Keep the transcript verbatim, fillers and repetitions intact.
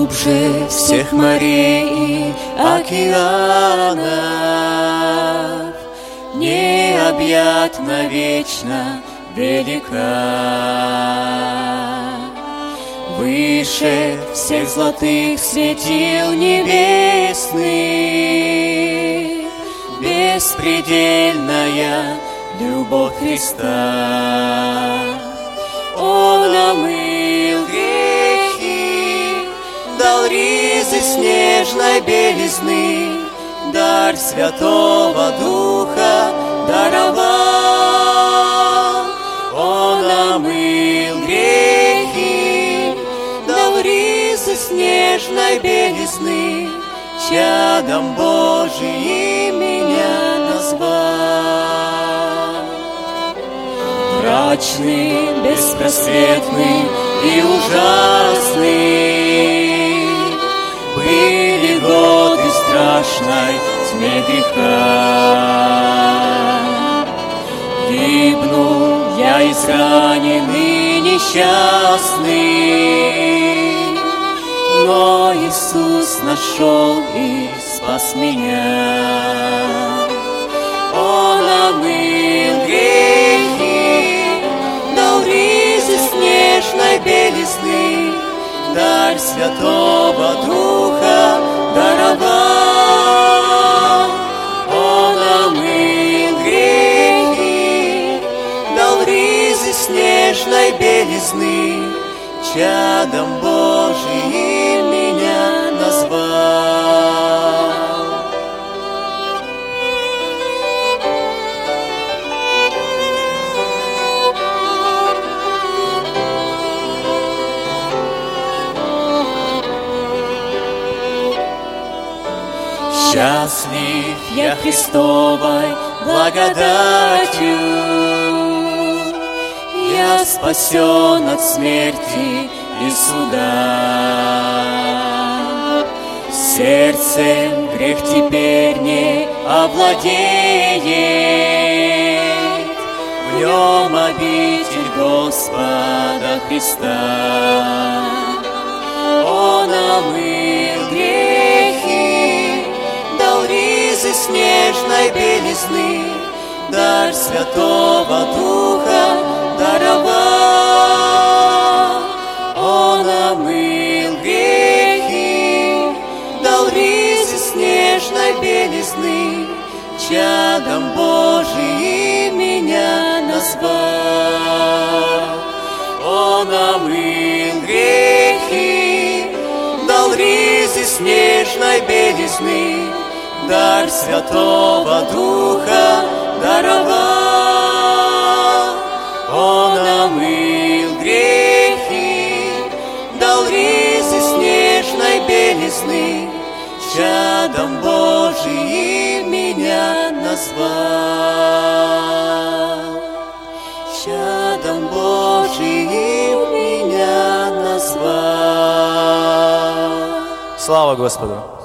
глубже всех морей и океанов, необъятно вечно велика. Выше всех золотых светил небесных, беспредельная любовь Христа. Он омыл грехи, дал ризы снежной белизны, дар Святого Духа даровал. Он омыл грехи, дал ризы снежной белизны, чадом Божиим меня назвал. Мрачный, беспросветный и ужасный были годы страшной тьме греха. Гибну я израненный, несчастный, но Иисус нашел и спас меня. Он омыл грехи, дал ризы снежной белизны, дар Святого Духа даровал. Он омыл грехи, дал ризы снежной белизны, чадом Божиим меня назвал. Счастлив я Христовой благодатью, я спасен от смерти и суда. Сердцем грех теперь не овладеет, в нем обитель Господа Христа. Он омыл грехи, дал ризы снежной белизны, дар Святого Духа даровал. Он омыл грехи, дал ризы снежной белизны, чадом Божиим меня назвал. Он омыл грехи, дал ризы снежной белизны, дар Святого Духа даровал. Он омыл грехи, дал ризы снежной белизны, чадом Божиим меня назвал. Чадом Божиим меня назвал. Слава Господу!